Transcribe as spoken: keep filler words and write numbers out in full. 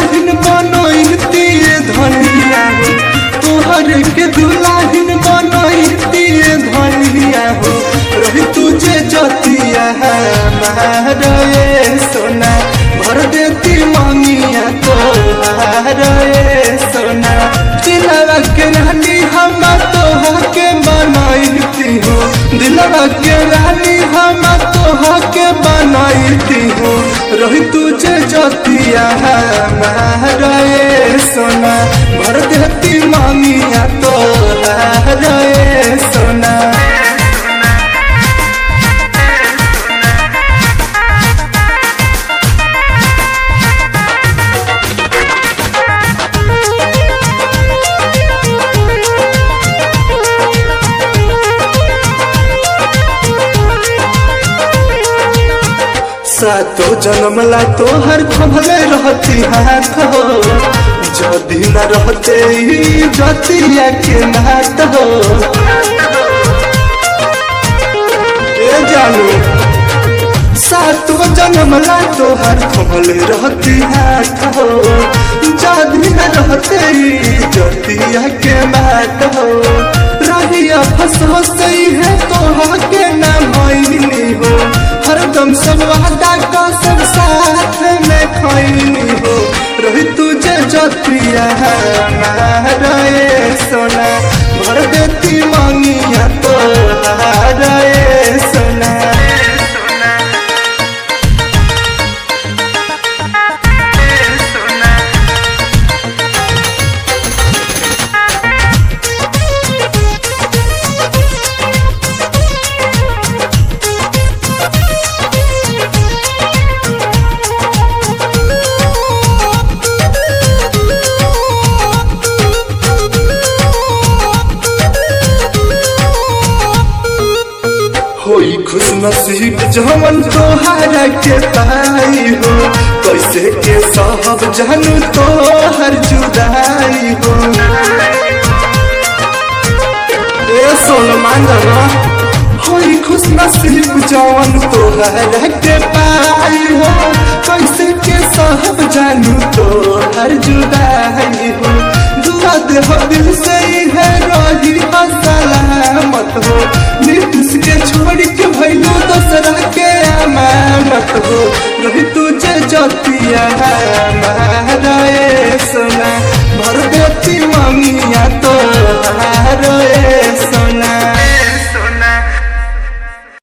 दुल्हन बनैती धनिया हो, तोहर के दुल्हन बनैती धनिया हो। रही तुझे जतिया हमारे सोना, भर देती मंगिया तोहारे सोना। दिलवा के रानी हम तोहा के बनैती हो, दिलवा के रानी हम तोहा के बनैती हो। रही तुझे जतिया हमारे सोना, भर देती मंगिया तोहारे सोना। सातो जन्मला तोहर खभले रहती हाथ हो, जदि न रहते जतिया के नात हो। ए जानू सातो जन्मला तोहर खभले रहती हाथ हो, जदि न रहते जतिया के नात हो। रहिया फसो सही है तोहा के नाम भइनी हो, हरदम सब वादा का सब साथ में खैनी हो। रही तुझे जतिया हमारे सोना, भर देती मंगिया तोहारे सोना। होई खुश नसीब जवन तोहरा के पाई हो, कैसे के साहब जानू तोहर जुदाई हो। ए सोलमान होई खुश नसीब जवन तोहरा के पाई हो, कैसे के साहब जानू तोहर जुदाई हो। दुआ दे हो दिल से है रही सलामत हो, नीतीश के छोड़ के भैलू दूसरा के अमानत हो। रही तुझे जतिया हमारे सोना, भर देती मंगिया तो